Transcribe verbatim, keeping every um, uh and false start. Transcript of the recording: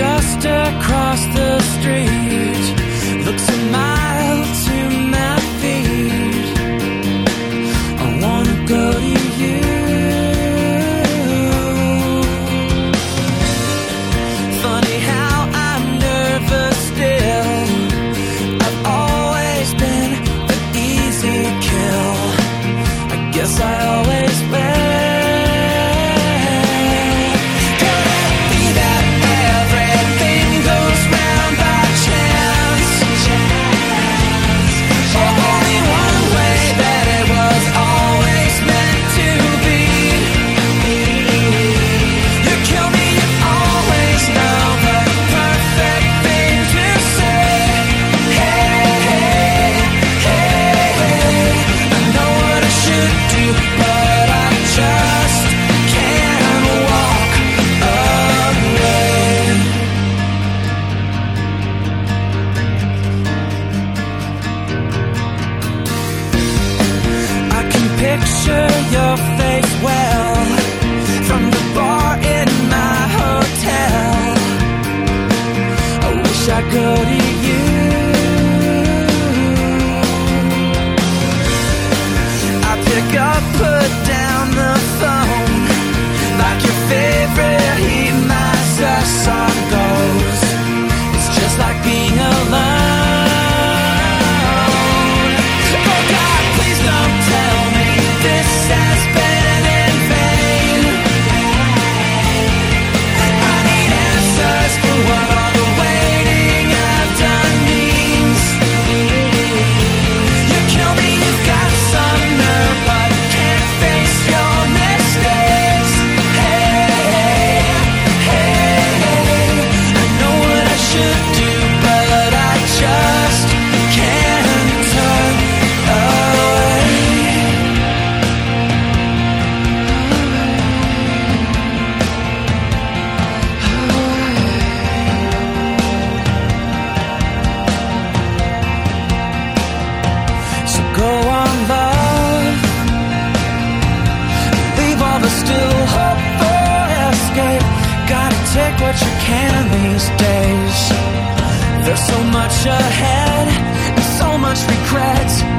just across the street looks a mile to my feet. I wanna go to you. Funny how I'm nervous still. I've always been the easy kill. I guess I always will. Picture your face well from the bar in my hotel. I wish I could go to you. I pick up, put down the phone like your favorite Heat My Sex song goes. It's just like being alone. Go on, love. Leave all the still hope for escape. Gotta take what you can these days. There's so much ahead and so much regret.